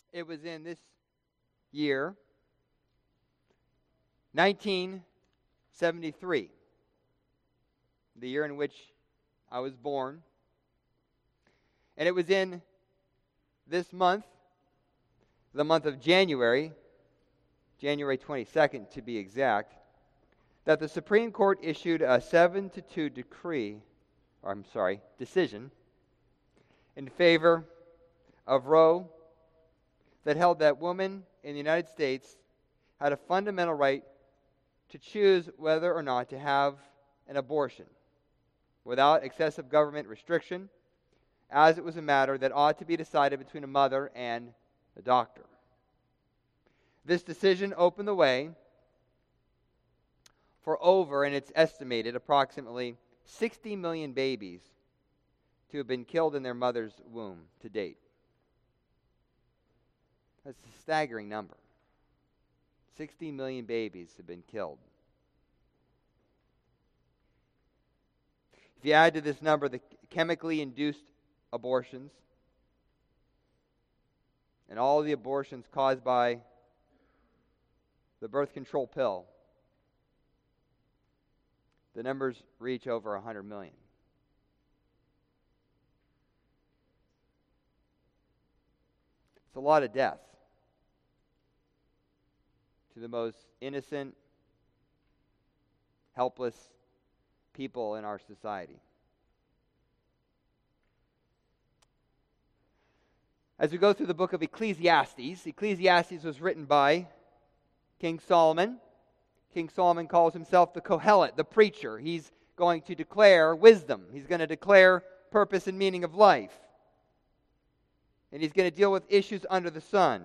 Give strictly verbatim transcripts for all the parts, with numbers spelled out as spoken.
It was in this year, nineteen seventy-three, the year in which I was born. And it was in this month, the month of January, January twenty-second to be exact, that the Supreme Court issued a seven to two decree, or I'm sorry, decision, in favor of Roe, that held that women in the United States had a fundamental right to choose whether or not to have an abortion without excessive government restriction, as it was a matter that ought to be decided between a mother and a doctor. This decision opened the way for over, and it's estimated, approximately sixty million babies to have been killed in their mother's womb to date. That's a staggering number. sixty million babies have been killed. If you add to this number the chemically induced abortions and all the abortions caused by the birth control pill, the numbers reach over one hundred million. It's a lot of death to the most innocent, helpless people in our society. As we go through the book of Ecclesiastes, Ecclesiastes was written by King Solomon. King Solomon calls himself the Kohelet, the preacher. He's going to declare wisdom. He's going to declare purpose and meaning of life. And he's going to deal with issues under the sun.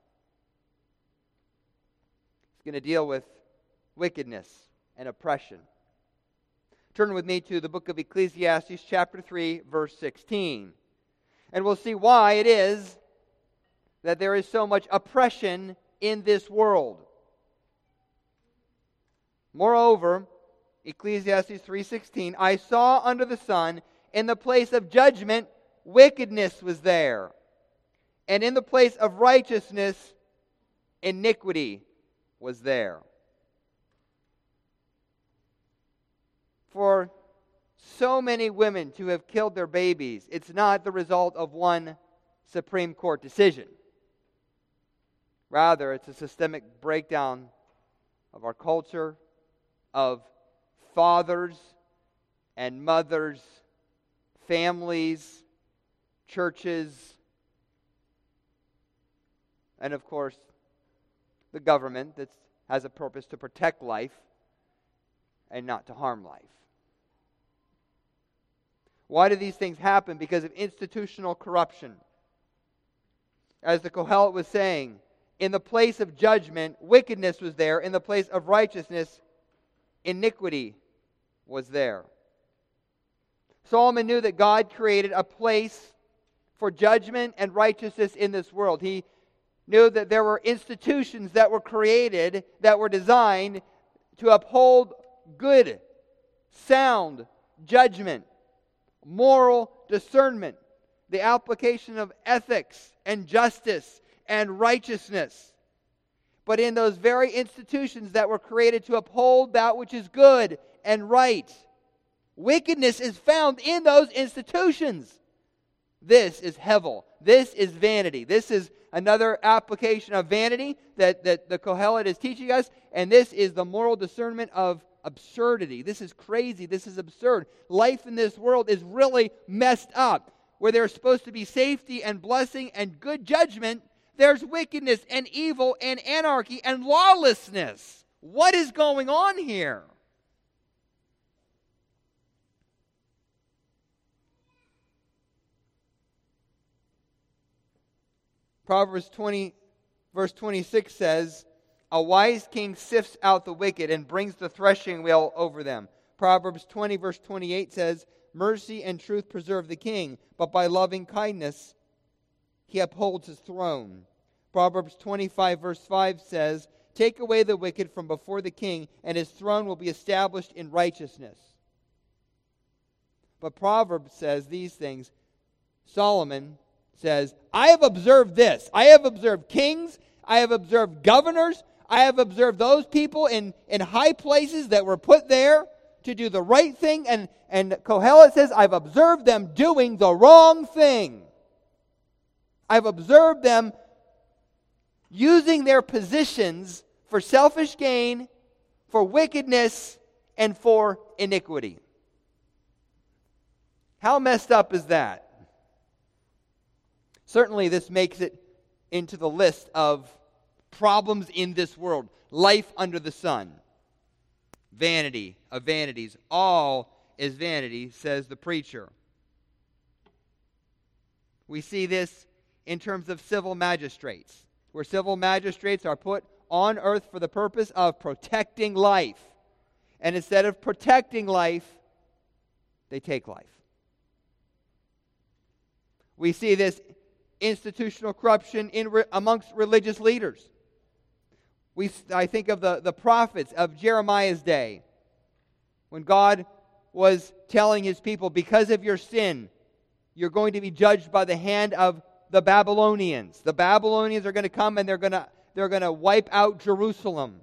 He's going to deal with wickedness and oppression. Turn with me to the book of Ecclesiastes, chapter three, verse sixteen. And we'll see why it is that there is so much oppression in this world. Moreover, Ecclesiastes three sixteen, I saw under the sun, in the place of judgment, wickedness was there. And in the place of righteousness, iniquity was there. For so many women to have killed their babies, it's not the result of one Supreme Court decision. Rather, it's a systemic breakdown of our culture, of fathers and mothers, families, churches, and of course, the government that has a purpose to protect life and not to harm life. Why do these things happen? Because of institutional corruption. As the Kohelet was saying, in the place of judgment, wickedness was there. In the place of righteousness, iniquity was there. Solomon knew that God created a place for judgment and righteousness in this world. He knew that there were institutions that were created, that were designed to uphold good, sound judgment, moral discernment, the application of ethics and justice and righteousness. But in those very institutions that were created to uphold that which is good and right, wickedness is found in those institutions. This is hevel. This is vanity. This is another application of vanity that, that the Kohelet is teaching us. And this is the moral discernment of absurdity. This is crazy. This is absurd. Life in this world is really messed up. Where there's supposed to be safety and blessing and good judgment, there's wickedness and evil and anarchy and lawlessness. What is going on here? Proverbs twenty, verse twenty-six says, a wise king sifts out the wicked and brings the threshing wheel over them. Proverbs twenty, verse twenty-eight says, mercy and truth preserve the king, but by loving kindness he upholds his throne. Proverbs twenty-five, verse five says, take away the wicked from before the king, and his throne will be established in righteousness. But Proverbs says these things. Solomon says, I have observed this. I have observed kings. I have observed governors. I have observed those people in, in high places that were put there to do the right thing. And, and Kohelet says, I've observed them doing the wrong thing. I've observed them using their positions for selfish gain, for wickedness, and for iniquity. How messed up is that? Certainly this makes it into the list of problems in this world. Life under the sun. Vanity of vanities. All is vanity, says the preacher. We see this in terms of civil magistrates, where civil magistrates are put on earth for the purpose of protecting life. And instead of protecting life, they take life. We see this institutional corruption in re- amongst religious leaders. We, I think of the, the prophets of Jeremiah's day, when God was telling his people, because of your sin, you're going to be judged by the hand of the Babylonians. The Babylonians are going to come and they're going to they're going to wipe out Jerusalem.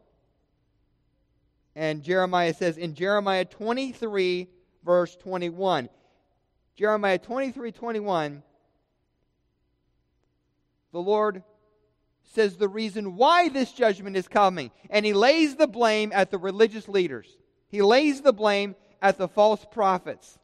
And Jeremiah says in Jeremiah twenty-three, verse twenty-one, Jeremiah twenty-three, twenty-one, the Lord says the reason why this judgment is coming. And he lays the blame at the religious leaders. He lays the blame at the false prophets.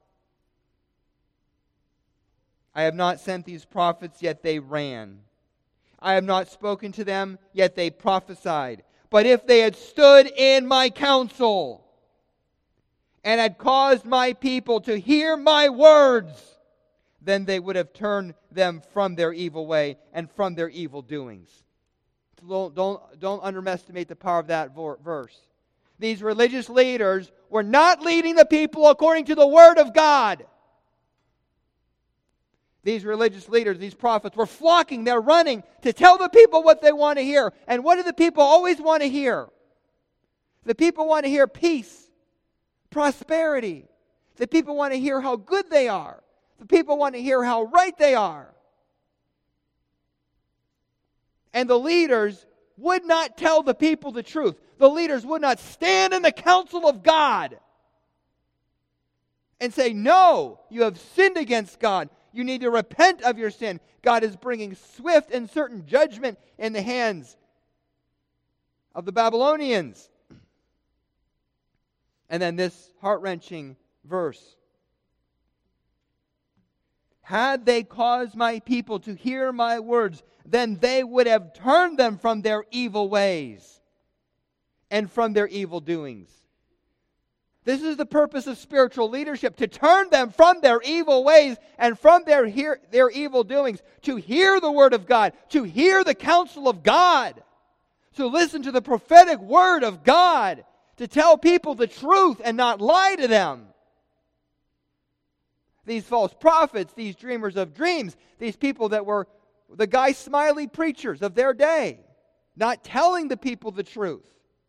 I have not sent these prophets, yet they ran. I have not spoken to them, yet they prophesied. But if they had stood in my counsel and had caused my people to hear my words, then they would have turned them from their evil way and from their evil doings. Don't, don't, don't underestimate the power of that verse. These religious leaders were not leading the people according to the Word of God. These religious leaders, these prophets, were flocking, they're running to tell the people what they want to hear. And what do the people always want to hear? The people want to hear peace, prosperity. The people want to hear how good they are. The people want to hear how right they are. And the leaders would not tell the people the truth. The leaders would not stand in the counsel of God and say, no, you have sinned against God. You need to repent of your sin. God is bringing swift and certain judgment in the hands of the Babylonians. And then this heart-wrenching verse. Had they caused my people to hear my words, then they would have turned them from their evil ways and from their evil doings. This is the purpose of spiritual leadership, to turn them from their evil ways and from their, hear, their evil doings, to hear the Word of God, to hear the counsel of God, to listen to the prophetic Word of God, to tell people the truth and not lie to them. These false prophets, these dreamers of dreams, these people that were the Guy Smiley preachers of their day, not telling the people the truth.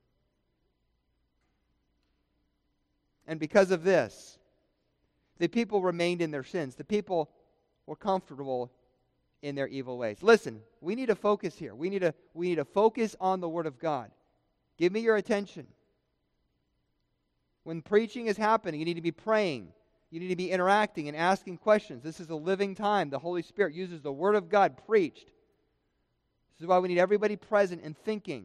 And because of this, the people remained in their sins. The people were comfortable in their evil ways. Listen, we need to focus here. We need to, we need to focus on the Word of God. Give me your attention. When preaching is happening, you need to be praying. You need to be interacting and asking questions. This is a living time. The Holy Spirit uses the Word of God preached. This is why we need everybody present and thinking.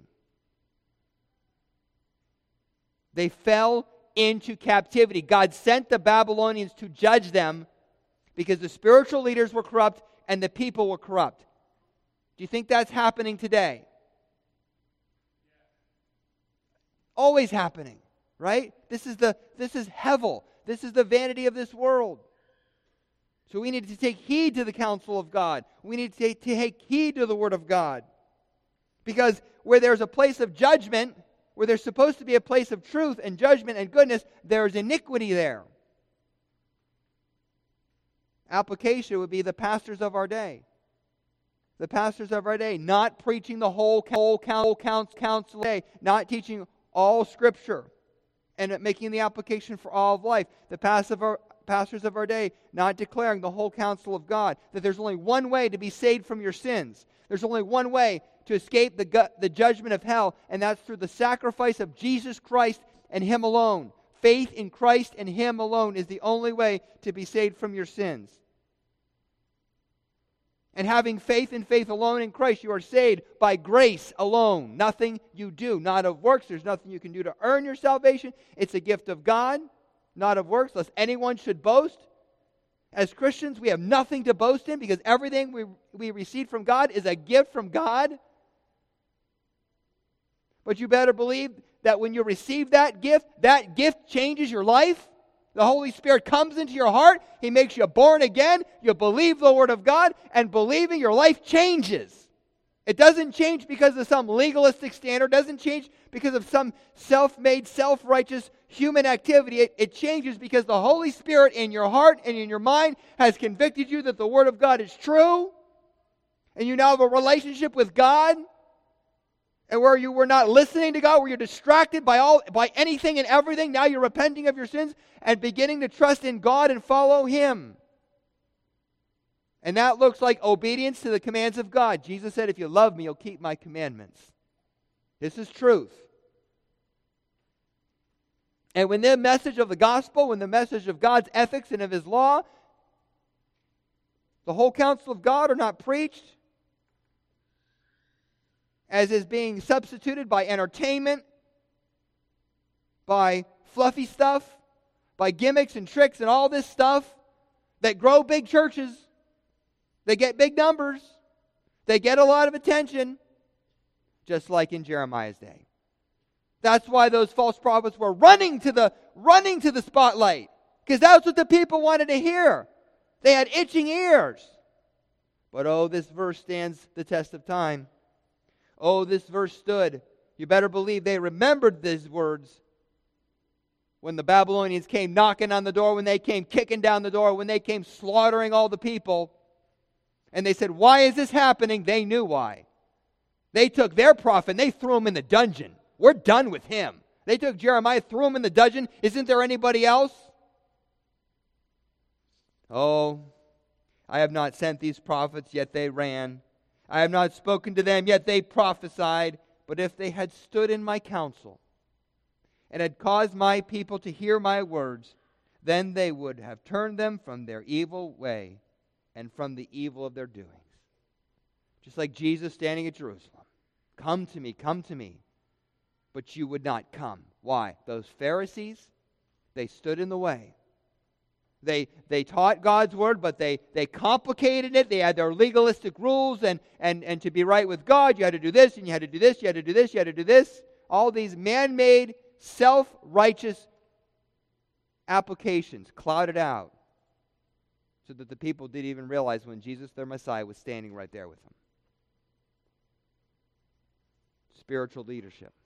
They fell into captivity. God sent the Babylonians to judge them because the spiritual leaders were corrupt and the people were corrupt. Do you think that's happening today? Always happening, right? This is the this is Hevel. This is the vanity of this world. So we need to take heed to the counsel of God. We need to take, to take heed to the Word of God. Because where there's a place of judgment, where there's supposed to be a place of truth and judgment and goodness, there's iniquity there. Application would be the pastors of our day. The pastors of our day, not preaching the whole, whole counsel, counsel day, not teaching all Scripture, and making the application for all of life. The pastor of our, pastors of our day not declaring the whole counsel of God, that there's only one way to be saved from your sins. There's only one way to escape the, gu- the judgment of hell, and that's through the sacrifice of Jesus Christ and Him alone. Faith in Christ and Him alone is the only way to be saved from your sins. And having faith and faith alone in Christ, you are saved by grace alone. Nothing you do, not of works. There's nothing you can do to earn your salvation. It's a gift of God, not of works, lest anyone should boast. As Christians, we have nothing to boast in because everything we, we receive from God is a gift from God. But you better believe that when you receive that gift, that gift changes your life. The Holy Spirit comes into your heart. He makes you born again. You believe the Word of God, and believing, your life changes. It doesn't change because of some legalistic standard. It doesn't change because of some self-made, self-righteous human activity. It, it changes because the Holy Spirit in your heart and in your mind has convicted you that the Word of God is true, and you now have a relationship with God. And where you were not listening to God, where you're distracted by all by anything and everything, now you're repenting of your sins and beginning to trust in God and follow Him. And that looks like obedience to the commands of God. Jesus said, if you love me, you'll keep my commandments. This is truth. And when the message of the gospel, when the message of God's ethics and of His law, the whole counsel of God are not preached, as is being substituted by entertainment, by fluffy stuff, by gimmicks and tricks and all this stuff that grow big churches. They get big numbers. They get a lot of attention, just like in Jeremiah's day. That's why those false prophets were running to the running to the spotlight, because that's what the people wanted to hear. They had itching ears. But oh, this verse stands the test of time. Oh, this verse stood. You better believe they remembered these words when the Babylonians came knocking on the door, when they came kicking down the door, when they came slaughtering all the people. And they said, why is this happening? They knew why. They took their prophet and they threw him in the dungeon. We're done with him. They took Jeremiah, threw him in the dungeon. Isn't there anybody else? Oh, I have not sent these prophets, yet they ran. I have not spoken to them, yet they prophesied. But if they had stood in my counsel and had caused my people to hear my words, then they would have turned them from their evil way and from the evil of their doings. Just like Jesus standing at Jerusalem. Come to me, come to me. But you would not come. Why? Those Pharisees, they stood in the way. They they taught God's word, but they, they complicated it. They had their legalistic rules, and, and, and to be right with God, you had to do this, and you had to do this, you had to do this, you had to do this. All these man-made, self-righteous applications clouded out so that the people didn't even realize when Jesus, their Messiah, was standing right there with them. Spiritual leadership.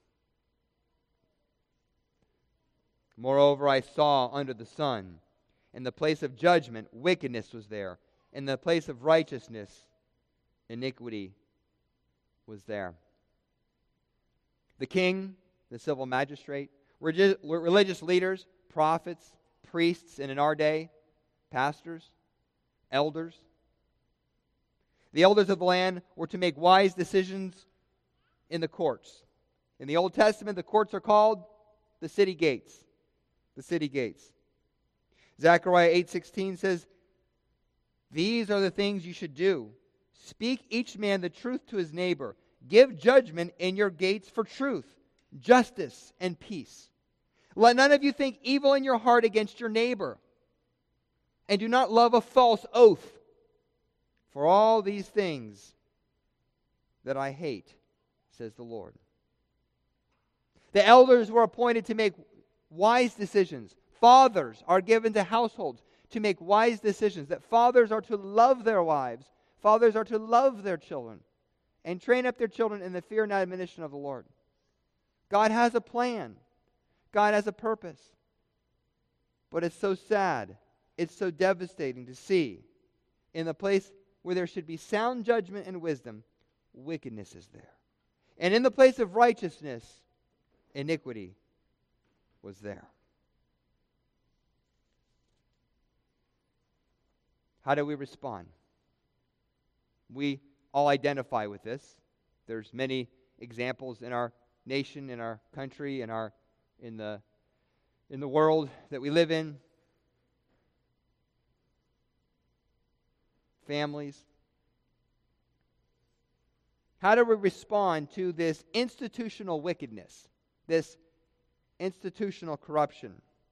Moreover, I saw under the sun, in the place of judgment, wickedness was there. In the place of righteousness, iniquity was there. The king, the civil magistrate, religious leaders, prophets, priests, and in our day, pastors, elders. The elders of the land were to make wise decisions in the courts. In the Old Testament, the courts are called the city gates. The city gates. Zechariah eight sixteen says, these are the things you should do. Speak each man the truth to his neighbor. Give judgment in your gates for truth, justice, and peace. Let none of you think evil in your heart against your neighbor. And do not love a false oath. For all these things that I hate, says the Lord. The elders were appointed to make wise decisions. Fathers are given to households to make wise decisions. That fathers are to love their wives. Fathers are to love their children. And train up their children in the fear and admonition of the Lord. God has a plan. God has a purpose. But it's so sad. It's so devastating to see in the place where there should be sound judgment and wisdom, wickedness is there. And in the place of righteousness, iniquity was there. How do we respond? We all identify with this. There's many examples in our nation, in our country, in our in the in the world that we live in. Families. How do we respond to this institutional wickedness, this institutional corruption?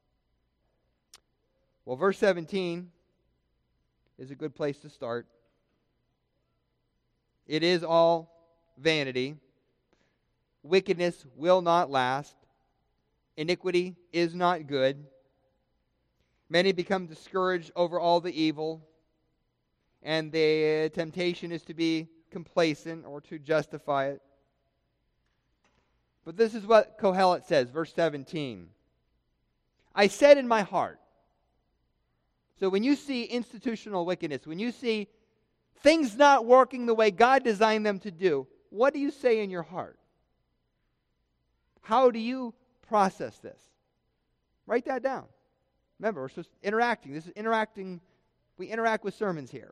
Well, verse seventeen is a good place to start. It is all vanity. Wickedness will not last. Iniquity is not good. Many become discouraged over all the evil, and the temptation is to be complacent or to justify it. But this is what Kohelet says, verse seventeen. I said in my heart. So when you see institutional wickedness, when you see things not working the way God designed them to do, what do you say in your heart? How do you process this? Write that down. Remember, we're supposed to interacting. This is interacting. We interact with sermons here.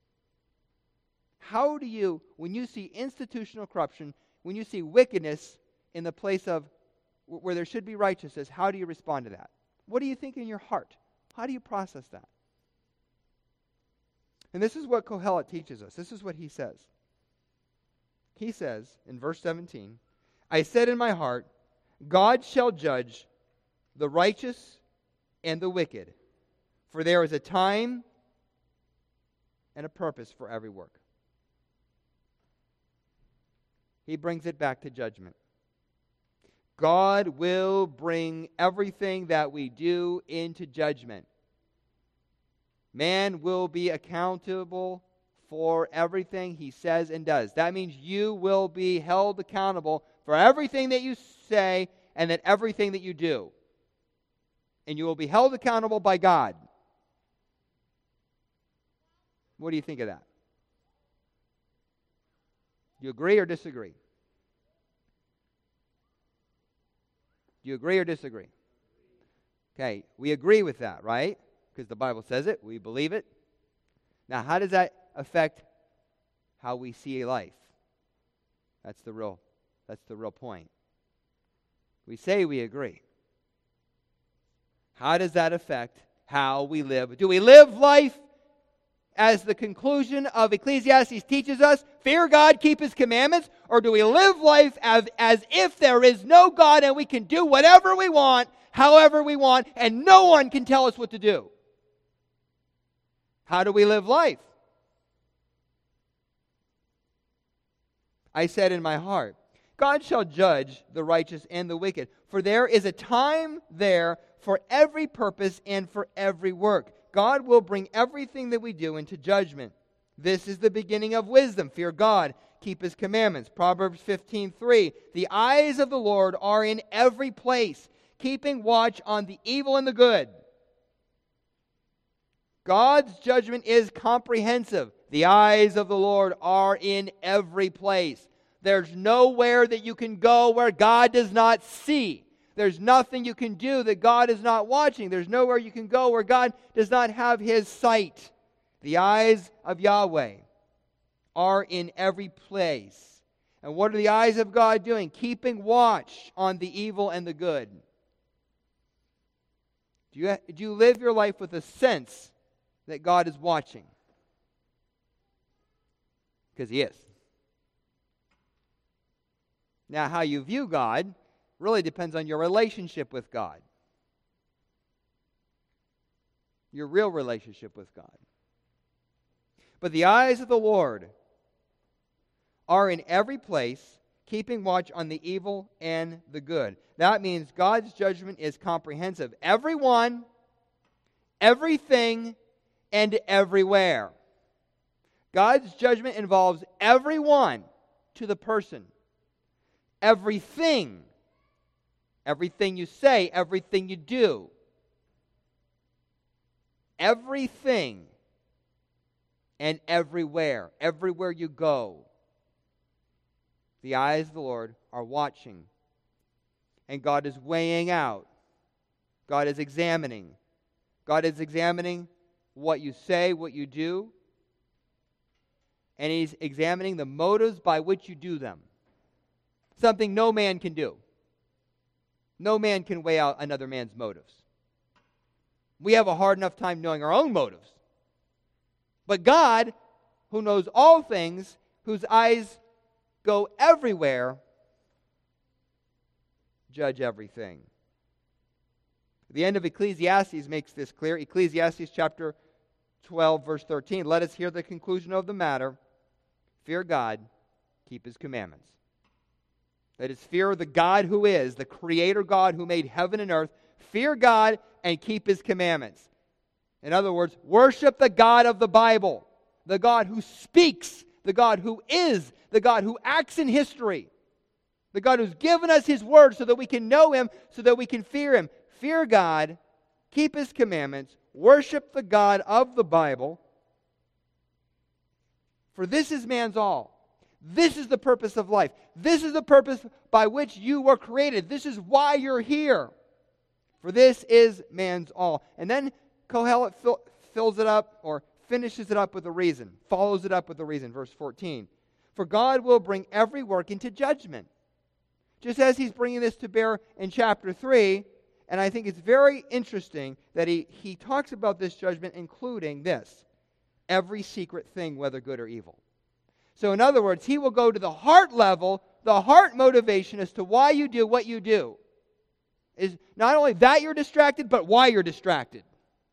How do you, when you see institutional corruption, when you see wickedness in the place of where there should be righteousness, how do you respond to that? What do you think in your heart? How do you process that? And this is what Kohelet teaches us. This is what he says. He says in verse seventeen, I said in my heart, God shall judge the righteous and the wicked, for there is a time and a purpose for every work. He brings it back to judgment. God will bring everything that we do into judgment. Man will be accountable for everything he says and does. That means you will be held accountable for everything that you say and that everything that you do. And you will be held accountable by God. What do you think of that? Do you agree or disagree? Do you agree or disagree? Okay, we agree with that, right? Because the Bible says it, we believe it. Now, how does that affect how we see life? That's the real, that's the real point. We say we agree. How does that affect how we live? Do we live life as the conclusion of Ecclesiastes teaches us, fear God, keep His commandments? Or do we live life as, as if there is no God and we can do whatever we want, however we want, and no one can tell us what to do? How do we live life? I said in my heart, God shall judge the righteous and the wicked, for there is a time there for every purpose and for every work. God will bring everything that we do into judgment. This is the beginning of wisdom. Fear God, keep His commandments. Proverbs fifteen three. The eyes of the Lord are in every place, keeping watch on the evil and the good. God's judgment is comprehensive. The eyes of the Lord are in every place. There's nowhere that you can go where God does not see. There's nothing you can do that God is not watching. There's nowhere you can go where God does not have His sight. The eyes of Yahweh are in every place. And what are the eyes of God doing? Keeping watch on the evil and the good. Do you, do you live your life with a sense that God is watching? Because He is. Now, how you view God really depends on your relationship with God. Your real relationship with God. But the eyes of the Lord are in every place, keeping watch on the evil and the good. That means God's judgment is comprehensive. Everyone, everything, and everywhere. God's judgment involves everyone to the person. Everything. Everything you say, everything you do. Everything and everywhere. Everywhere you go. The eyes of the Lord are watching. And God is weighing out. God is examining. God is examining what you say, what you do, and He's examining the motives by which you do them. Something no man can do. No man can weigh out another man's motives. We have a hard enough time knowing our own motives. But God, who knows all things, whose eyes go everywhere, judge everything. The end of Ecclesiastes makes this clear. Ecclesiastes chapter twelve, verse thirteen. Let us hear the conclusion of the matter. Fear God, keep His commandments. That is, fear the God who is, the Creator God who made heaven and earth. Fear God and keep His commandments. In other words, worship the God of the Bible, the God who speaks, the God who is, the God who acts in history, the God who's given us His word so that we can know Him, so that we can fear Him. Fear God, keep His commandments, worship the God of the Bible, for this is man's all. This is the purpose of life. This is the purpose by which you were created. This is why you're here. For this is man's all. And then Kohelet fill, fills it up, or finishes it up with a reason, follows it up with a reason, verse fourteen. For God will bring every work into judgment. Just as He's bringing this to bear in chapter three, and I think it's very interesting that he, he talks about this judgment including this: every secret thing, whether good or evil. So in other words, He will go to the heart level, the heart motivation as to why you do what you do. Is not only that you're distracted, but why you're distracted.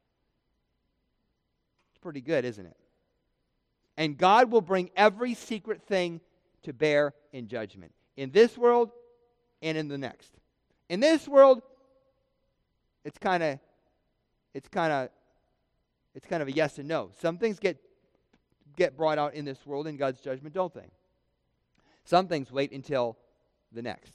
It's pretty good, isn't it? And God will bring every secret thing to bear in judgment, in this world and in the next. In this world, it's kind of, it's kind of, it's kind of a yes and no. Some things get get brought out in this world in God's judgment, don't they? Some things wait until the next.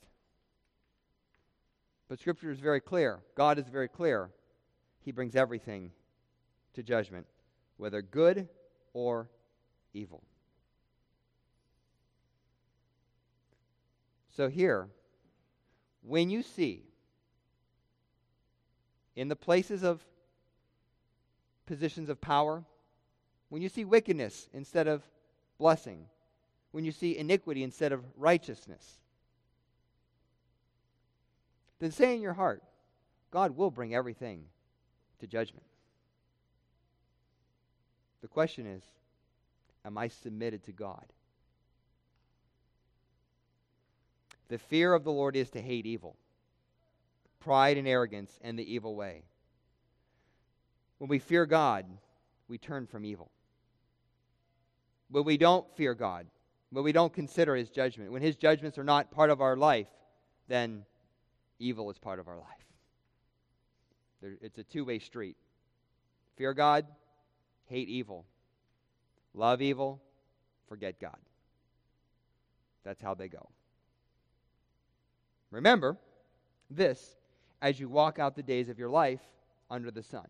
But Scripture is very clear. God is very clear. He brings everything to judgment, whether good or evil. So here, when you see in the places of positions of power, when you see wickedness instead of blessing, when you see iniquity instead of righteousness, then say in your heart, God will bring everything to judgment. The question is, am I submitted to God? The fear of the Lord is to hate evil, pride and arrogance, and the evil way. When we fear God, we turn from evil. When we don't fear God, when we don't consider His judgment, when His judgments are not part of our life, then evil is part of our life. There, it's a two-way street. Fear God, hate evil. Love evil, forget God. That's how they go. Remember this as you walk out the days of your life under the sun.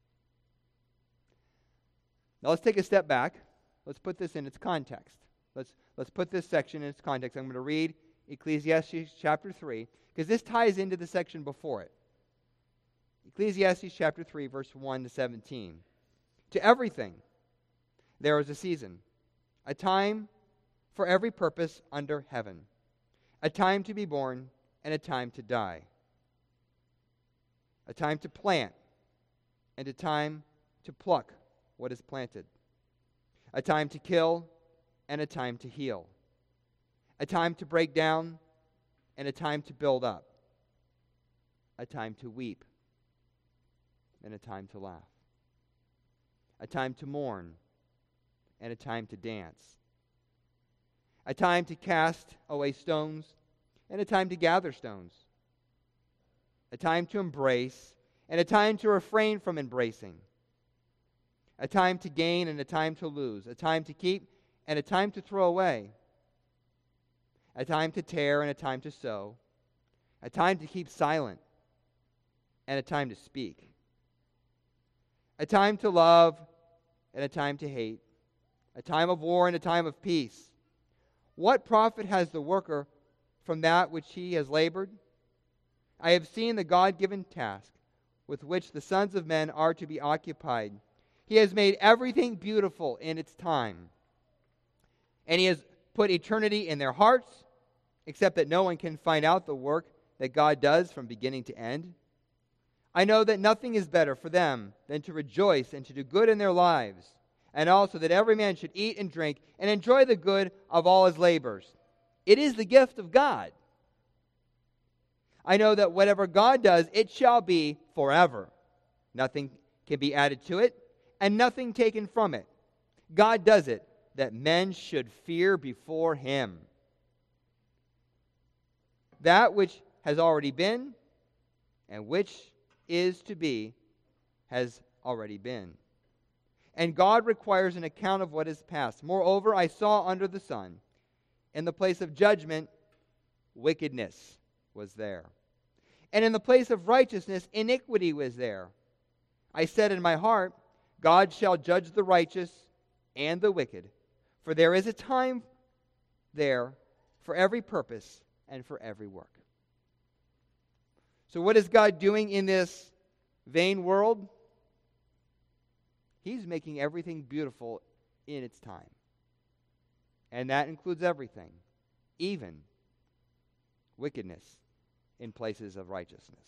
Now let's take a step back. Let's put this in its context. Let's, let's put this section in its context. I'm going to read Ecclesiastes chapter three, because this ties into the section before it. Ecclesiastes chapter three, verse one to seventeen. To everything there is a season, a time for every purpose under heaven, a time to be born and a time to die, a time to plant and a time to pluck what is planted, a time to kill and a time to heal, a time to break down and a time to build up, a time to weep and a time to laugh, a time to mourn and a time to dance, a time to cast away stones and a time to gather stones, a time to embrace and a time to refrain from embracing, a time to gain and a time to lose, a time to keep and a time to throw away, a time to tear and a time to sow, a time to keep silent and a time to speak, a time to love and a time to hate, a time of war and a time of peace. What profit has the worker from that which he has labored? I have seen the God-given task with which the sons of men are to be occupied. He has made everything beautiful in its time. And He has put eternity in their hearts, except that no one can find out the work that God does from beginning to end. I know that nothing is better for them than to rejoice and to do good in their lives, and also that every man should eat and drink and enjoy the good of all his labors. It is the gift of God. I know that whatever God does, it shall be forever. Nothing can be added to it, and nothing taken from it. God does it, that men should fear before Him. That which has already been, and which is to be, has already been. And God requires an account of what is past. Moreover, I saw under the sun, in the place of judgment, wickedness was there. And in the place of righteousness, iniquity was there. I said in my heart, God shall judge the righteous and the wicked, for there is a time there for every purpose and for every work. So what is God doing in this vain world? He's making everything beautiful in its time. And that includes everything, even wickedness in places of righteousness.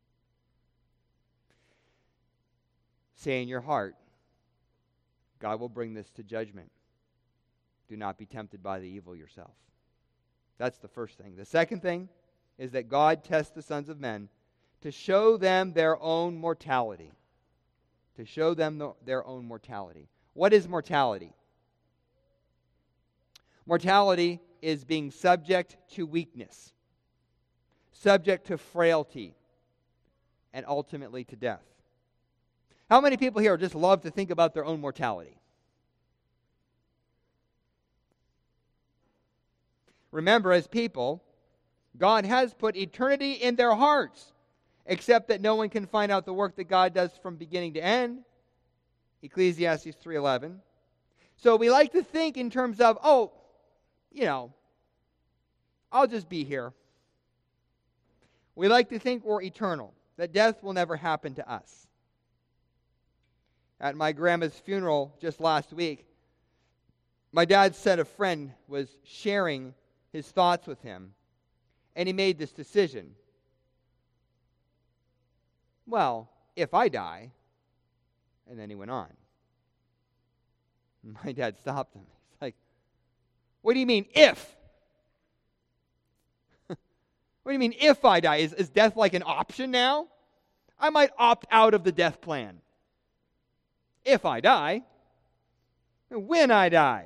Say in your heart, God will bring this to judgment. Do not be tempted by the evil yourself. That's the first thing. The second thing is that God tests the sons of men to show them their own mortality. To show them the, their own mortality. What is mortality? Mortality is being subject to weakness, subject to frailty, and ultimately to death. How many people here just love to think about their own mortality? Remember, as people, God has put eternity in their hearts, except that no one can find out the work that God does from beginning to end. Ecclesiastes three eleven. So we like to think in terms of, oh, you know, I'll just be here. We like to think we're eternal, that death will never happen to us. At my grandma's funeral just last week, my dad said a friend was sharing his thoughts with him, and he made this decision. Well, if I die, and then he went on. My dad stopped him. He's like, what do you mean, if? What do you mean, if I die? Is, is death like an option now? I might opt out of the death plan. If I die. When I die.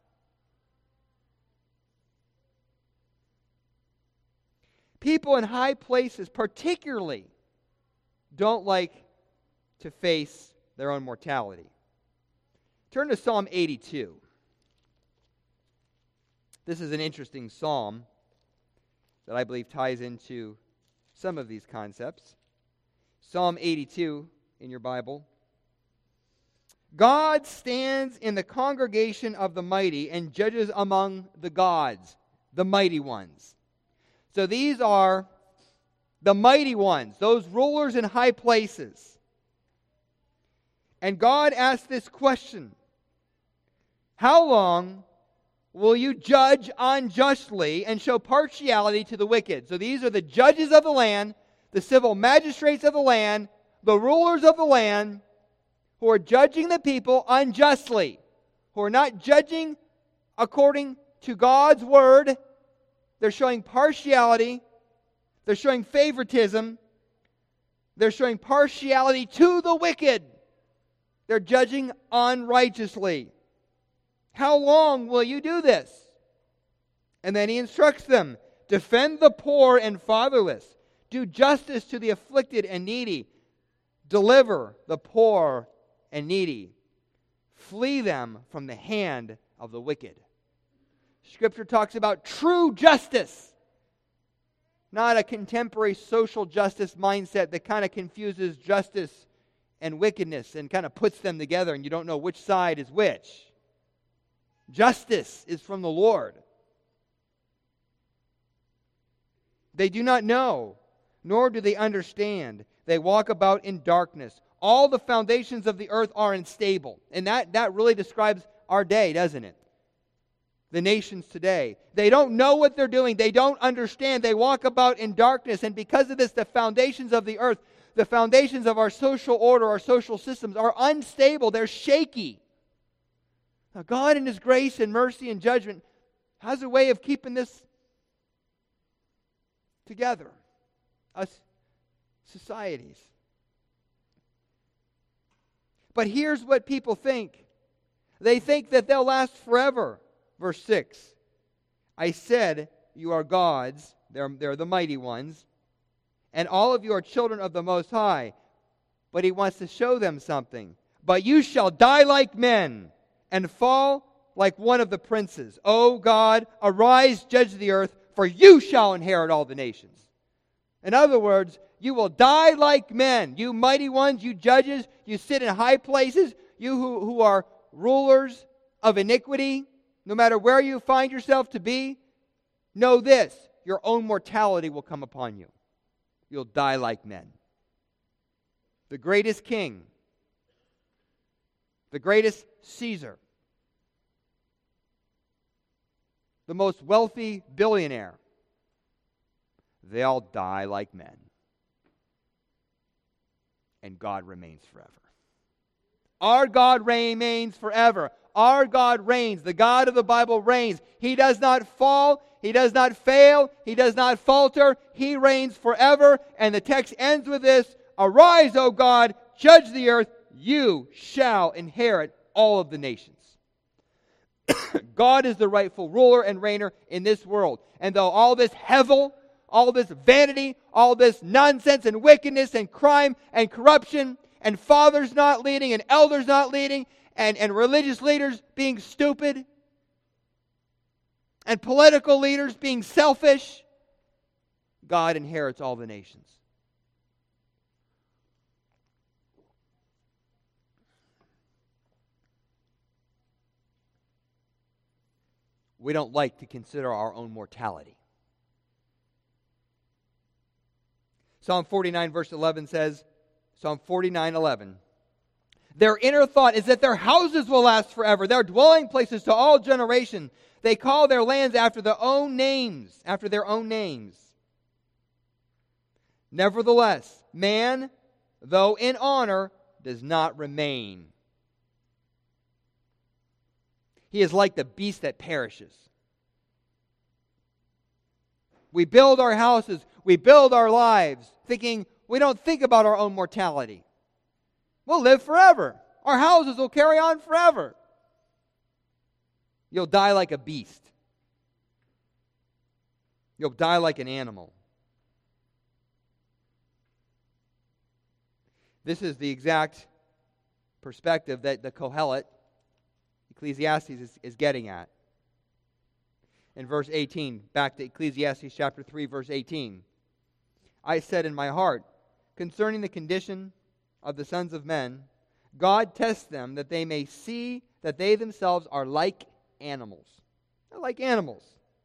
People in high places particularly don't like to face their own mortality. Turn to Psalm eighty-two. This is an interesting psalm that I believe ties into some of these concepts. Psalm eighty-two in your Bible. God stands in the congregation of the mighty and judges among the gods, the mighty ones. So these are the mighty ones, those rulers in high places. And God asks this question: how long will you judge unjustly and show partiality to the wicked? So these are the judges of the land, the civil magistrates of the land, the rulers of the land, who are judging the people unjustly, who are not judging according to God's word. They're showing partiality. They're showing favoritism. They're showing partiality to the wicked. They're judging unrighteously. How long will you do this? And then he instructs them, defend the poor and fatherless. Do justice to the afflicted and needy. Deliver the poor and needy. Flee them from the hand of the wicked. Scripture talks about true justice. Not a contemporary social justice mindset that kind of confuses justice and wickedness and kind of puts them together and you don't know which side is which. Justice is from the Lord. They do not know, nor do they understand. They walk about in darkness. all the foundations of the earth are unstable. And that, that really describes our day, doesn't it? The nations today. They don't know what they're doing. They don't understand. They walk about in darkness. And because of this, the foundations of the earth, the foundations of our social order, our social systems are unstable. They're shaky. Now, God in His grace and mercy and judgment has a way of keeping this together. Us societies. But here's what people think. They think that they'll last forever. Verse six. I said, you are gods. They're, they're the mighty ones. And all of you are children of the Most High. But He wants to show them something. But you shall die like men and fall like one of the princes. O God, arise, judge the earth, for you shall inherit all the nations. In other words, you will die like men. You mighty ones, you judges, you sit in high places, you who, who are rulers of iniquity, no matter where you find yourself to be, know this, your own mortality will come upon you. You'll die like men. The greatest king, the greatest Caesar, the most wealthy billionaire, they all die like men. And God reigns forever. Our God remains forever. Our God reigns. The God of the Bible reigns. He does not fall. He does not fail. He does not falter. He reigns forever. And the text ends with this, arise, O God, judge the earth. You shall inherit all of the nations. God is the rightful ruler and reigner in this world. And though all this hevel, all this vanity, all this nonsense and wickedness and crime and corruption and fathers not leading and elders not leading and, and religious leaders being stupid and political leaders being selfish, God inherits all the nations. We don't like to consider our own mortality. Psalm forty-nine verse eleven says, Psalm forty-nine eleven, their inner thought is that their houses will last forever, their dwelling places to all generation. They call their lands after their own names, after their own names. Nevertheless, man, though in honor, does not remain. He is like the beast that perishes. We build our houses, we build our lives, thinking we don't think about our own mortality. We'll live forever. Our houses will carry on forever. You'll die like a beast. You'll die like an animal. This is the exact perspective that the Kohelet, Ecclesiastes, is, is getting at. In verse eighteen, back to Ecclesiastes chapter three, verse eighteen. I said in my heart, concerning the condition of the sons of men, God tests them that they may see that they themselves are like animals. They're like animals.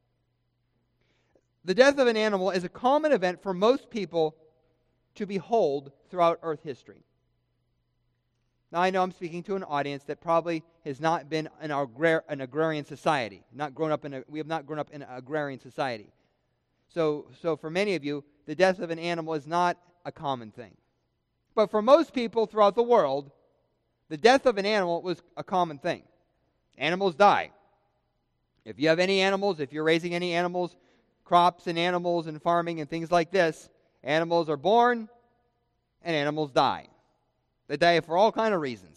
The death of an animal is a common event for most people to behold throughout earth history. Now, I know I'm speaking to an audience that probably has not been an, agrar- an agrarian society. Not grown up in a, we have not grown up in an agrarian society. So, so for many of you, the death of an animal is not a common thing. But for most people throughout the world, the death of an animal was a common thing. Animals die. If you have any animals, if you're raising any animals, crops and animals and farming and things like this, animals are born and animals die. They die for all kinds of reasons.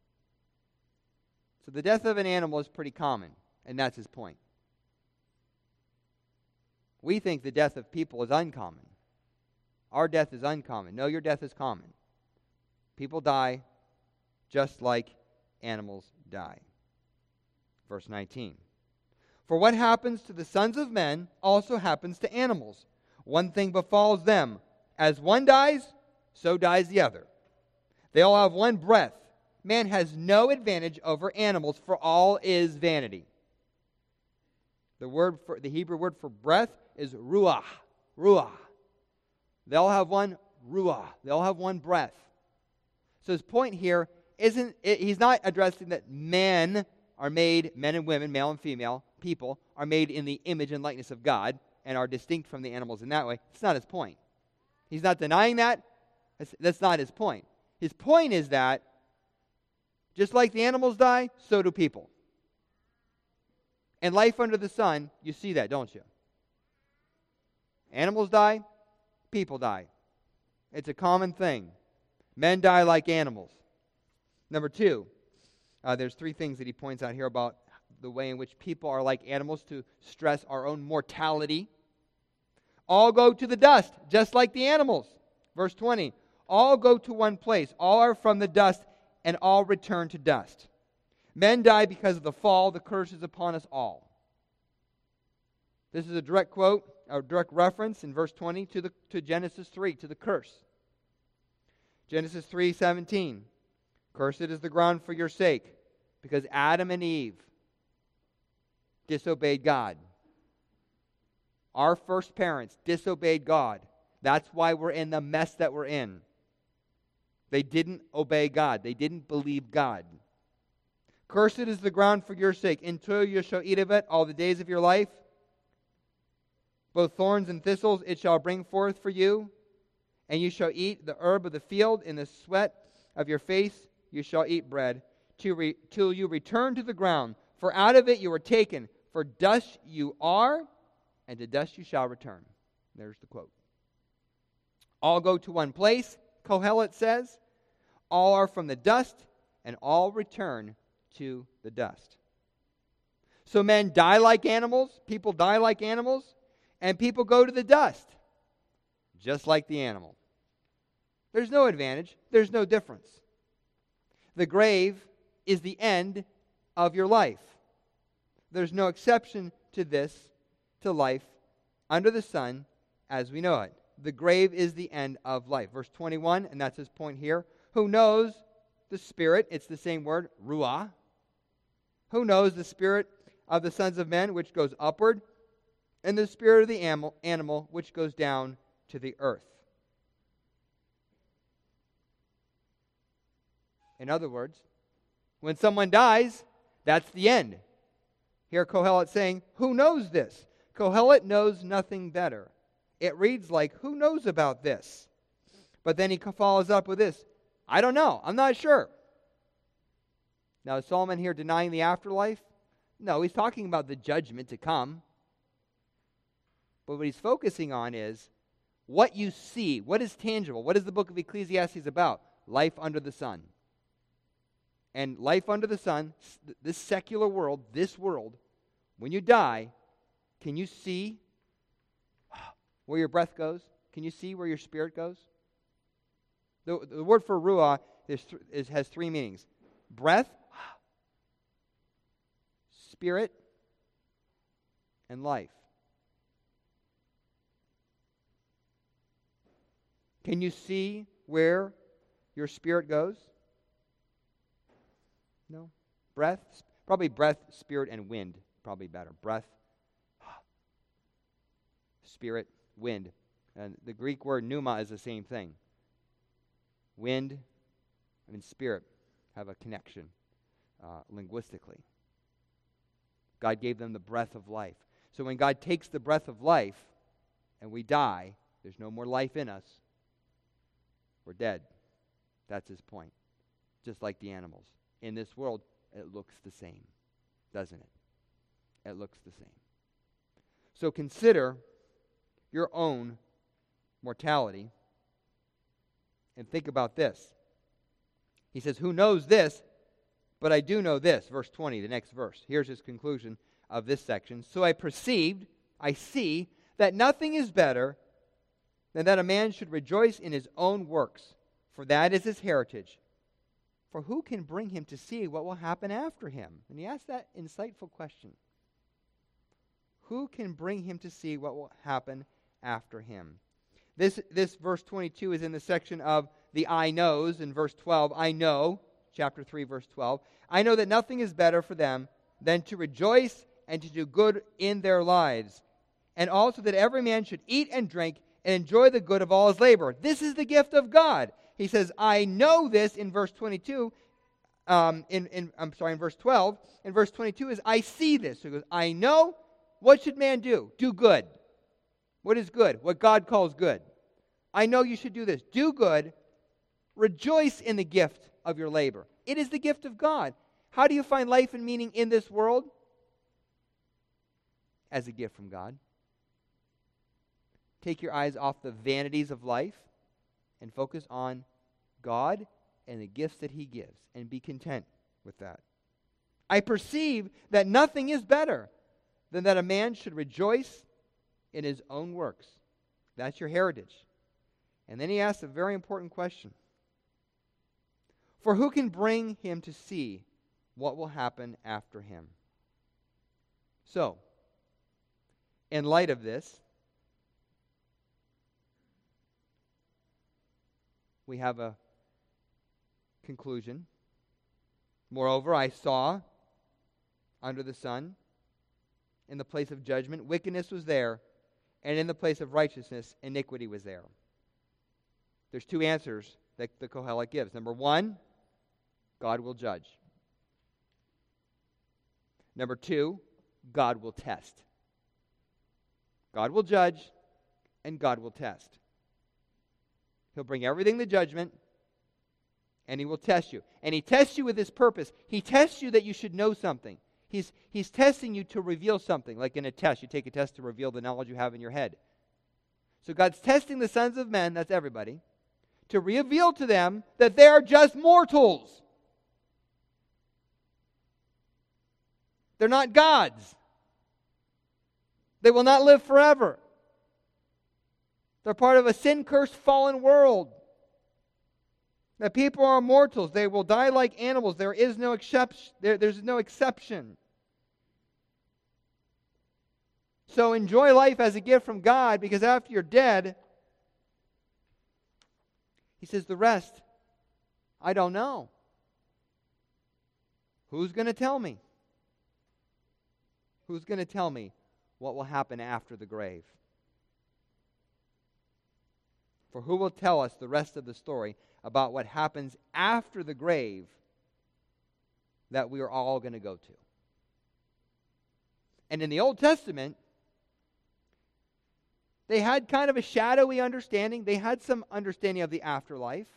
So the death of an animal is pretty common, and that's his point. We think the death of people is uncommon. Our death is uncommon. No, your death is common. People die just like animals die. Verse nineteen. For what happens to the sons of men also happens to animals. One thing befalls them. As one dies, so dies the other. They all have one breath. Man has no advantage over animals, for all is vanity. The word for the Hebrew word for breath is ruach. Ruach. They all have one ruach. They all have one breath. So his point here isn't, he's not addressing that men are made, men and women, male and female, people, are made in the image and likeness of God and are distinct from the animals in that way. That's not his point. He's not denying that. That's, that's not his point. His point is that just like the animals die, so do people. And life under the sun, you see that, don't you? Animals die, people die. It's a common thing. Men die like animals. Number two, uh, there's three things that he points out here about the way in which people are like animals to stress our own mortality. All go to the dust, just like the animals. Verse twenty, all go to one place. All are from the dust, and all return to dust. Men die because of the fall. The curse is upon us all. This is a direct quote, a direct reference in verse twenty to, the, to Genesis three, to the curse. Genesis three seventeen. Cursed is the ground for your sake, because Adam and Eve disobeyed God. Our first parents disobeyed God. That's why we're in the mess that we're in. They didn't obey God. They didn't believe God. Cursed is the ground for your sake. Until you shall eat of it all the days of your life. Both thorns and thistles it shall bring forth for you. And you shall eat the herb of the field. In the sweat of your face you shall eat bread, till, re- till you return to the ground. For out of it you were taken. For dust you are, and to dust you shall return. There's the quote. All go to one place, Kohelet says. All are from the dust, and all return to the dust. So men die like animals, people die like animals, and people go to the dust, just like the animal. There's no advantage. There's no difference. The grave is the end of your life. There's no exception to this, to life under the sun as we know it. The grave is the end of life. Verse twenty-one, and that's his point here. Who knows the spirit? It's the same word, ruah. Who knows the spirit of the sons of men, which goes upward, and the spirit of the animal, animal which goes down to the earth? In other words, when someone dies, that's the end. Here Kohelet saying, who knows this? Kohelet knows nothing better. It reads like, who knows about this? But then he follows up with this, I don't know, I'm not sure. Now is Solomon here denying the afterlife? No, he's talking about the judgment to come. But what he's focusing on is what you see, what is tangible. What is the book of Ecclesiastes about? Life under the sun. And life under the sun, this secular world, this world, when you die, can you see where your breath goes? Can you see where your spirit goes? The, the word for ruah is, is, has three meanings. Breath, spirit, and life. Can you see where your spirit goes? No. Breath, probably breath, spirit, and wind. Probably better. Breath, spirit, wind. And the Greek word pneuma is the same thing. Wind and spirit have a connection uh, linguistically. God gave them the breath of life. So when God takes the breath of life and we die, there's no more life in us. We're dead. That's his point. Just like the animals. In this world, it looks the same, doesn't it? It looks the same. So consider your own mortality and think about this. He says, who knows this? But I do know this. Verse twenty, the next verse. Here's his conclusion of this section. So I perceived, I see, that nothing is better than that a man should rejoice in his own works, for that is his heritage. For who can bring him to see what will happen after him? And he asked that insightful question. Who can bring him to see what will happen after him? This, this verse twenty-two is in the section of the I knows. In verse twelve, I know, chapter three, verse twelve, I know that nothing is better for them than to rejoice and to do good in their lives, and also that every man should eat and drink and enjoy the good of all his labor. This is the gift of God. He says, I know this in verse twenty-two. Um, in, in I'm sorry, in verse twelve. In verse twenty-two is, I see this. So he goes, I know. What should man do? Do good. What is good? What God calls good. I know you should do this. Do good. Rejoice in the gift of your labor. It is the gift of God. How do you find life and meaning in this world? As a gift from God. Take your eyes off the vanities of life and focus on God and the gifts that He gives, and be content with that. I perceive that nothing is better than that a man should rejoice in his own works. That's your heritage. And then he asks a very important question. For who can bring him to see what will happen after him? So, in light of this, we have a conclusion. Moreover, I saw under the sun, in the place of judgment, wickedness was there, and in the place of righteousness, iniquity was there. There's two answers that the Kohelet gives. Number one, God will judge. Number two, God will test. God will judge, and God will test. He'll bring everything to judgment, and He will test you. And He tests you with His purpose. He tests you that you should know something. He's, he's testing you to reveal something. Like in a test, you take a test to reveal the knowledge you have in your head. So God's testing the sons of men, that's everybody, to reveal to them that they are just mortals. They're not gods. They will not live forever. They're part of a sin-cursed fallen world. That people are mortals. They will die like animals. There is no exception. There, there's no exception. So enjoy life as a gift from God, because after you're dead, He says, the rest, I don't know. Who's going to tell me? Who's going to tell me what will happen after the grave? For who will tell us the rest of the story about what happens after the grave that we are all going to go to? And in the Old Testament, they had kind of a shadowy understanding. They had some understanding of the afterlife.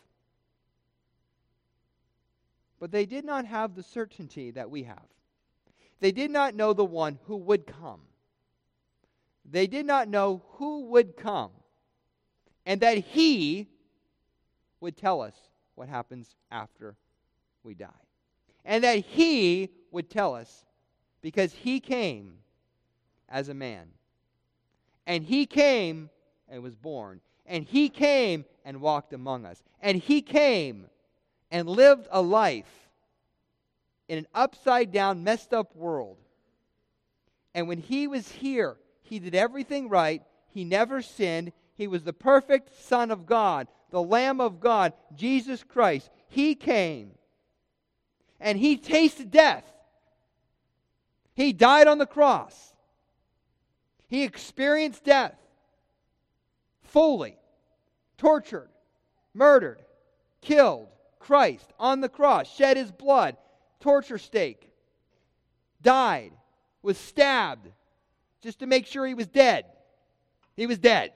But they did not have the certainty that we have. They did not know the one who would come. They did not know who would come, and that He would tell us what happens after we die. And that He would tell us because He came as a man. And He came and was born. And He came and walked among us. And He came and lived a life in an upside-down, messed up world. And when He was here, He did everything right. He never sinned. He was the perfect Son of God, the Lamb of God, Jesus Christ. He came and He tasted death. He died on the cross. He experienced death fully, tortured, murdered, killed. Christ on the cross, shed His blood, torture stake, died, was stabbed just to make sure He was dead. He was dead.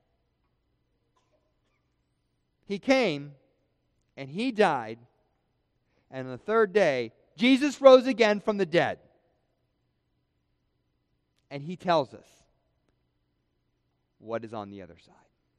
He came and He died, and on the third day, Jesus rose again from the dead. And He tells us what is on the other side.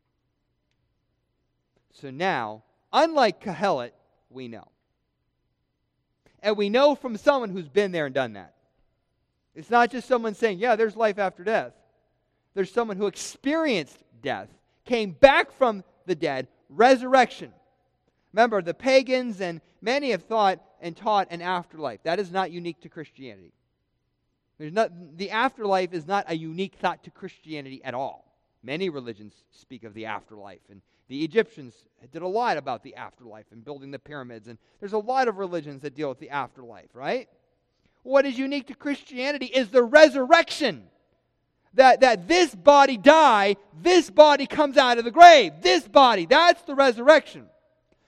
So now, unlike Kohelet, we know. And we know from someone who's been there and done that. It's not just someone saying, yeah, there's life after death. There's someone who experienced death, came back from the dead, resurrection. Remember, the pagans and many have thought and taught an afterlife. That is not unique to Christianity. There's not, the afterlife is not a unique thought to Christianity at all. Many religions speak of the afterlife, and the Egyptians did a lot about the afterlife and building the pyramids, and there's a lot of religions that deal with the afterlife, right? What is unique to Christianity is the resurrection. That, that this body die, this body comes out of the grave. This body, that's the resurrection.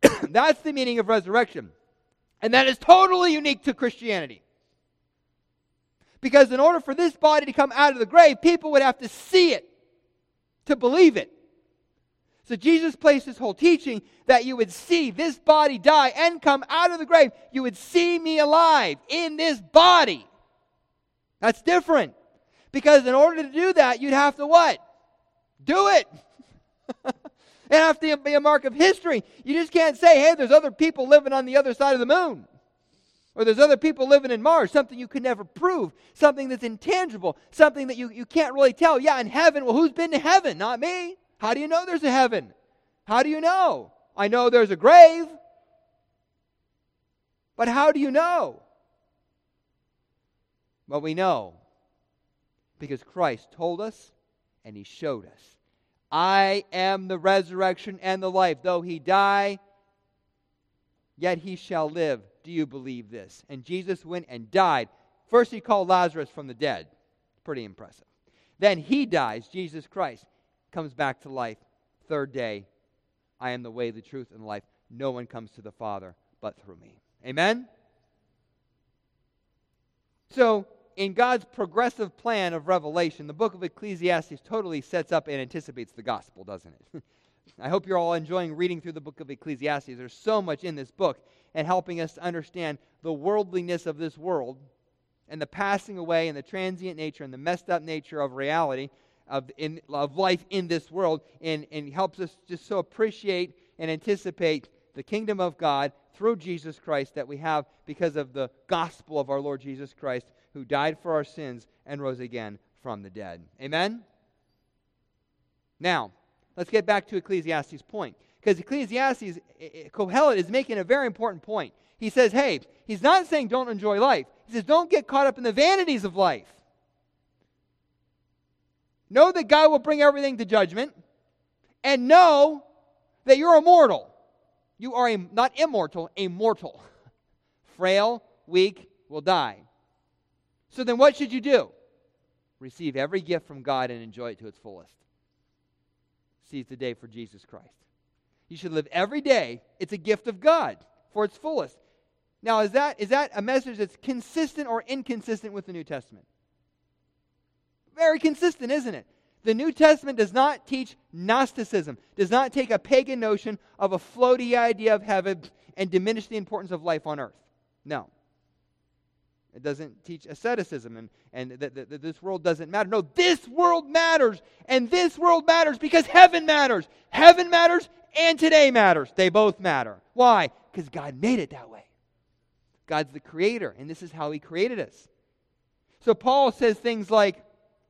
That's the meaning of resurrection. And that is totally unique to Christianity. Because in order for this body to come out of the grave, people would have to see it to believe it. So Jesus placed his whole teaching that you would see this body die and come out of the grave. You would see me alive in this body. That's different. Because in order to do that, you'd have to what? Do it. It have to be a mark of history. You just can't say, hey, there's other people living on the other side of the moon. Or there's other people living in Mars, something you could never prove, something that's intangible, something that you, you can't really tell. Yeah, in heaven, well, who's been to heaven? Not me. How do you know there's a heaven? How do you know? I know there's a grave. But how do you know? Well, we know because Christ told us and he showed us. I am the resurrection and the life. Though he die, yet he shall live. Do you believe this? And Jesus went and died. First he called Lazarus from the dead. Pretty impressive. Then he dies, Jesus Christ, comes back to life. Third day, I am the way, the truth, and the life. No one comes to the Father but through me. Amen? So, in God's progressive plan of revelation, the book of Ecclesiastes totally sets up and anticipates the gospel, doesn't it? I hope you're all enjoying reading through the book of Ecclesiastes. There's so much in this book and helping us to understand the worldliness of this world and the passing away and the transient nature and the messed up nature of reality of, in, of life in this world, and, and helps us just so appreciate and anticipate the kingdom of God through Jesus Christ that we have because of the gospel of our Lord Jesus Christ, who died for our sins and rose again from the dead. Amen? Now, let's get back to Ecclesiastes' point. Because Ecclesiastes, Kohelet is making a very important point. He says, hey, he's not saying don't enjoy life. He says don't get caught up in the vanities of life. Know that God will bring everything to judgment. And know that you're immortal. You are a, not immortal, a mortal. Frail, weak, will die. So then what should you do? Receive every gift from God and enjoy it to its fullest. Seize the day for Jesus Christ. You should live every day. It's a gift of God for its fullest. Now, is that is that a message that's consistent or inconsistent with the New Testament? Very consistent, isn't it? The New Testament does not teach Gnosticism, does not take a pagan notion of a floaty idea of heaven and diminish the importance of life on earth. No. It doesn't teach asceticism and, and that, that, that this world doesn't matter. No, this world matters. And this world matters because heaven matters. Heaven matters and today matters. They both matter. Why? Because God made it that way. God's the creator, and this is how he created us. So Paul says things like,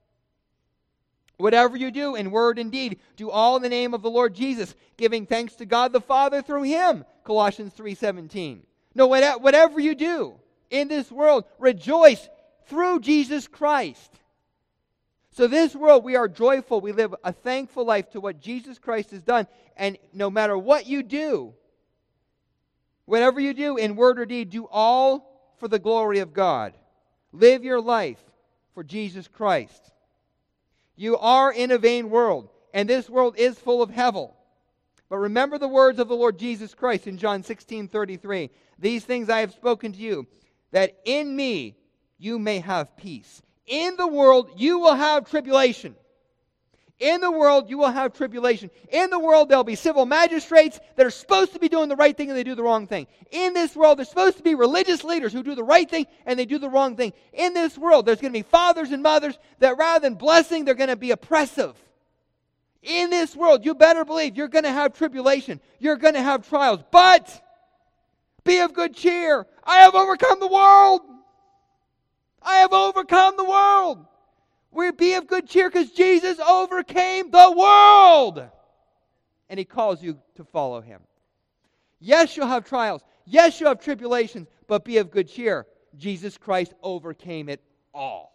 whatever you do in word and deed, do all in the name of the Lord Jesus, giving thanks to God the Father through him. Colossians three seventeen. No, whatever you do in this world, rejoice through Jesus Christ. So this world, we are joyful. We live a thankful life to what Jesus Christ has done. And no matter what you do, whatever you do in word or deed, do all for the glory of God. Live your life for Jesus Christ. You are in a vain world, and this world is full of hell. But remember the words of the Lord Jesus Christ in John sixteen thirty-three. These things I have spoken to you, that in me you may have peace. In the world you will have tribulation. In the world you will have tribulation. In the world there will be civil magistrates that are supposed to be doing the right thing and they do the wrong thing. In this world there's supposed to be religious leaders who do the right thing and they do the wrong thing. In this world there's going to be fathers and mothers that rather than blessing, they're going to be oppressive. In this world, you better believe you're going to have tribulation. You're going to have trials. But be of good cheer. I have overcome the world. I have overcome the world. We be of good cheer because Jesus overcame the world. And he calls you to follow him. Yes, you'll have trials. Yes, you'll have tribulations. But be of good cheer. Jesus Christ overcame it all.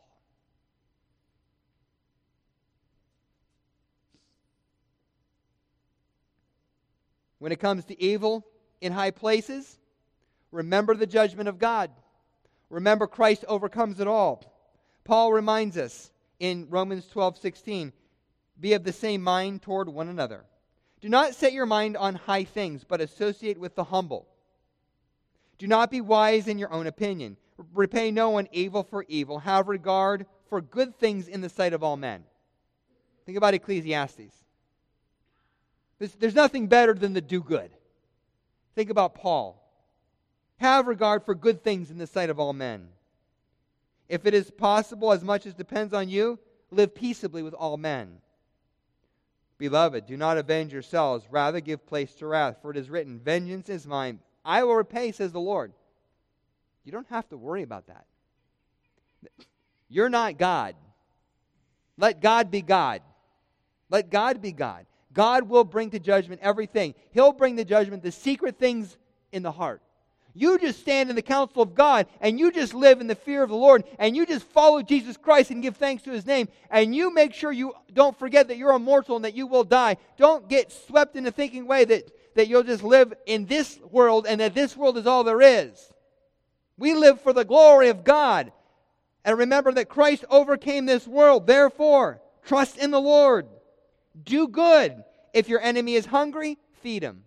When it comes to evil in high places, remember the judgment of God. Remember Christ overcomes it all. Paul reminds us in Romans twelve sixteen, be of the same mind toward one another. Do not set your mind on high things, but associate with the humble. Do not be wise in your own opinion. Repay no one evil for evil. Have regard for good things in the sight of all men. Think about Ecclesiastes. There's, there's nothing better than to do good. Think about Paul. Have regard for good things in the sight of all men. If it is possible, as much as depends on you, live peaceably with all men. Beloved, do not avenge yourselves. Rather give place to wrath. For it is written, vengeance is mine. I will repay, says the Lord. You don't have to worry about that. You're not God. Let God be God. Let God be God. God will bring to judgment everything. He'll bring to judgment the secret things in the heart. You just stand in the counsel of God, and you just live in the fear of the Lord, and you just follow Jesus Christ and give thanks to His name, and you make sure you don't forget that you're immortal and that you will die. Don't get swept into thinking way that, that you'll just live in this world and that this world is all there is. We live for the glory of God. And remember that Christ overcame this world. Therefore, trust in the Lord. Do good. If your enemy is hungry, feed him.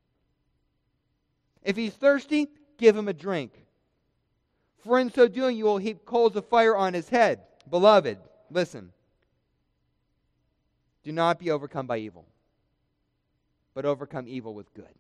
If he's thirsty, give him a drink. For in so doing, you will heap coals of fire on his head. Beloved, listen. Do not be overcome by evil, but overcome evil with good.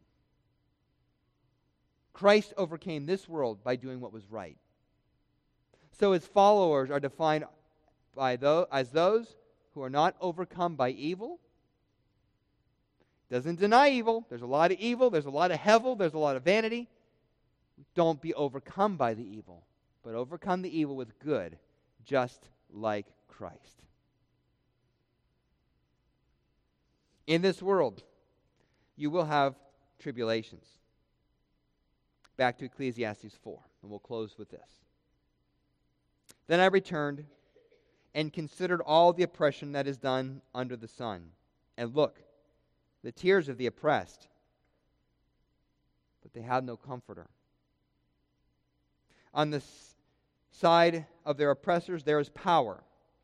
Christ overcame this world by doing what was right. So his followers are defined by those, as those who are not overcome by evil. Doesn't deny evil. There's a lot of evil. There's a lot of hevel. There's a lot of vanity. Don't be overcome by the evil, but overcome the evil with good, just like Christ. In this world, you will have tribulations. Back to Ecclesiastes four, and we'll close with this. Then I returned and considered all the oppression that is done under the sun. And look, the tears of the oppressed, but they have no comforter. On the s- side of their oppressors, there is power.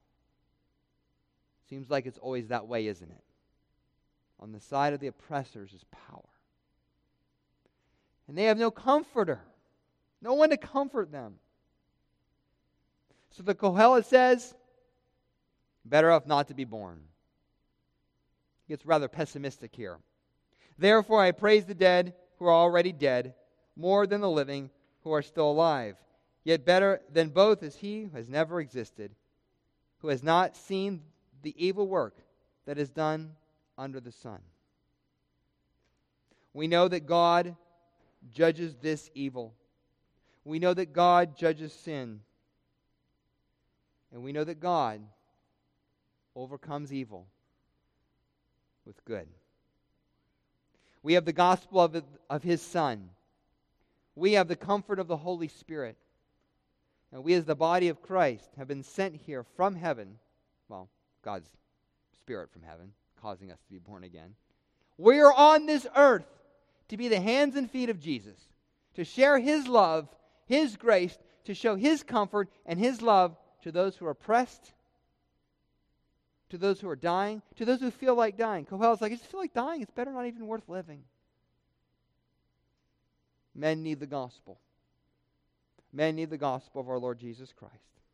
Seems like it's always that way, isn't it? On the side of the oppressors is power. And they have no comforter, no one to comfort them. So the Kohelet says, better off not to be born. He gets rather pessimistic here. Therefore I praise the dead who are already dead, more than the living who are still alive. Yet better than both is he who has never existed, who has not seen the evil work that is done under the sun. We know that God judges this evil. We know that God judges sin. And we know that God overcomes evil with good. We have the gospel of, of His Son. We have the comfort of the Holy Spirit. And we as the body of Christ have been sent here from heaven, well, God's Spirit from heaven, causing us to be born again. We are on this earth to be the hands and feet of Jesus, to share His love, His grace, to show His comfort and His love to those who are oppressed, to those who are dying, to those who feel like dying. Kohelet's like, I just feel like dying. It's better not even worth living. Men need the gospel. Men need the gospel of our Lord Jesus Christ.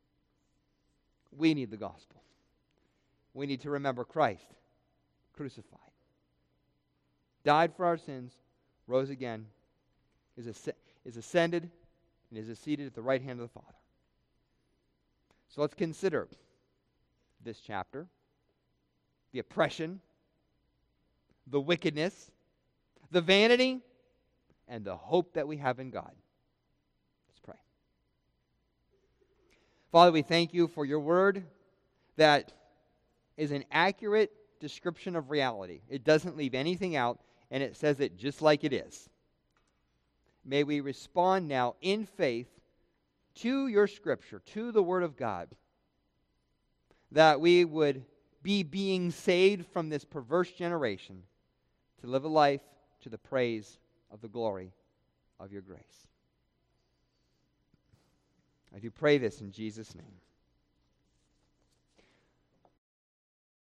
We need the gospel. We need to remember Christ, crucified, died for our sins, rose again, is, asc- is ascended, and is seated at the right hand of the Father. So let's consider this chapter, the oppression, the wickedness, the vanity, and the hope that we have in God. Let's pray. Father, we thank you for your word that is an accurate description of reality. It doesn't leave anything out, and it says it just like it is. May we respond now in faith to your scripture, to the word of God, that we would be being saved from this perverse generation to live a life to the praise of the glory of your grace. I do pray this in Jesus' name.